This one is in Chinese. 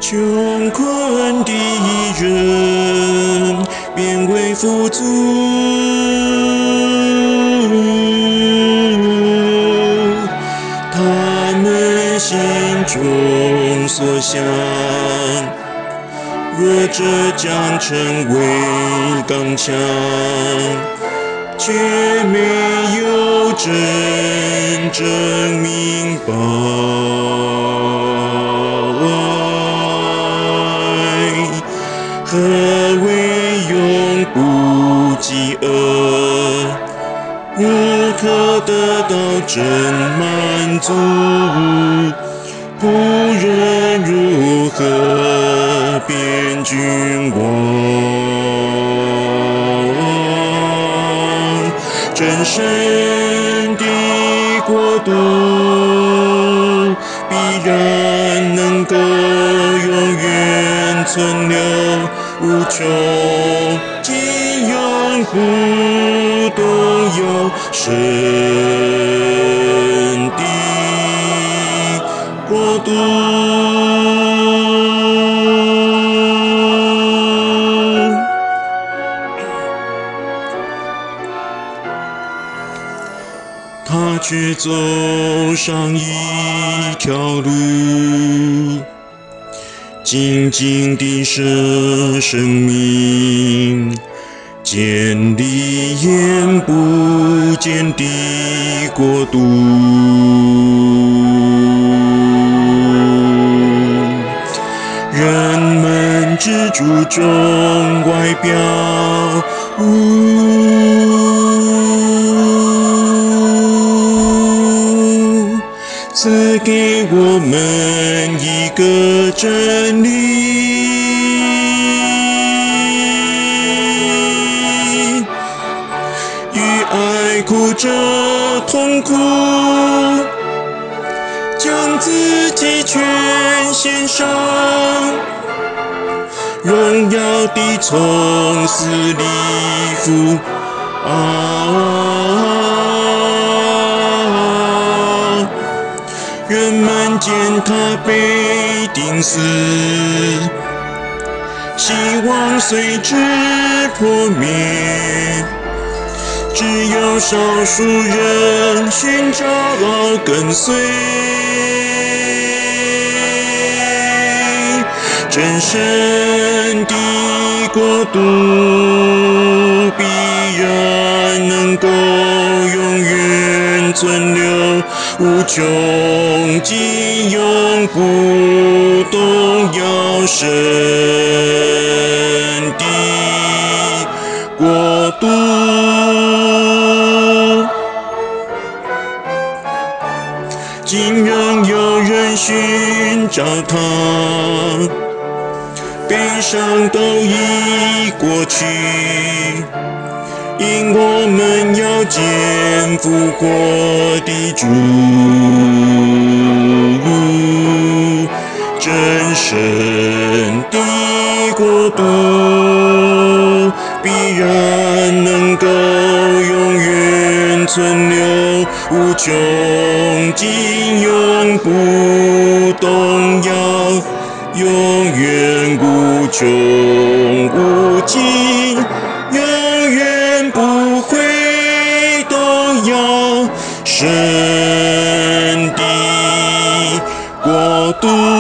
穷困的人变为富足，他们心中所想，弱者将成为刚强，却没有真正明白。何为永不饥饿，无可得到真满足？仆人如何变君王？真神的国度必然能够永远存留，无穷尽永不动摇神的国度。他却走上一条路，静静地舍生命，建立眼不见的国度。人们只注重外表，赐给我们一个真理，与爱哭着同苦，将自己全献上，荣耀地从死里复人们见他被钉死，希望随之破灭，只有少数人寻找跟随。真神的国度必然能够永远存留，无穷尽永不动摇神的国度。竟然有人寻找他，悲伤都已过去，因我们要见复活的主。真神的国度必然能够永远存留，无穷尽永不动摇，永远无穷无尽，永远不会动摇神的国度。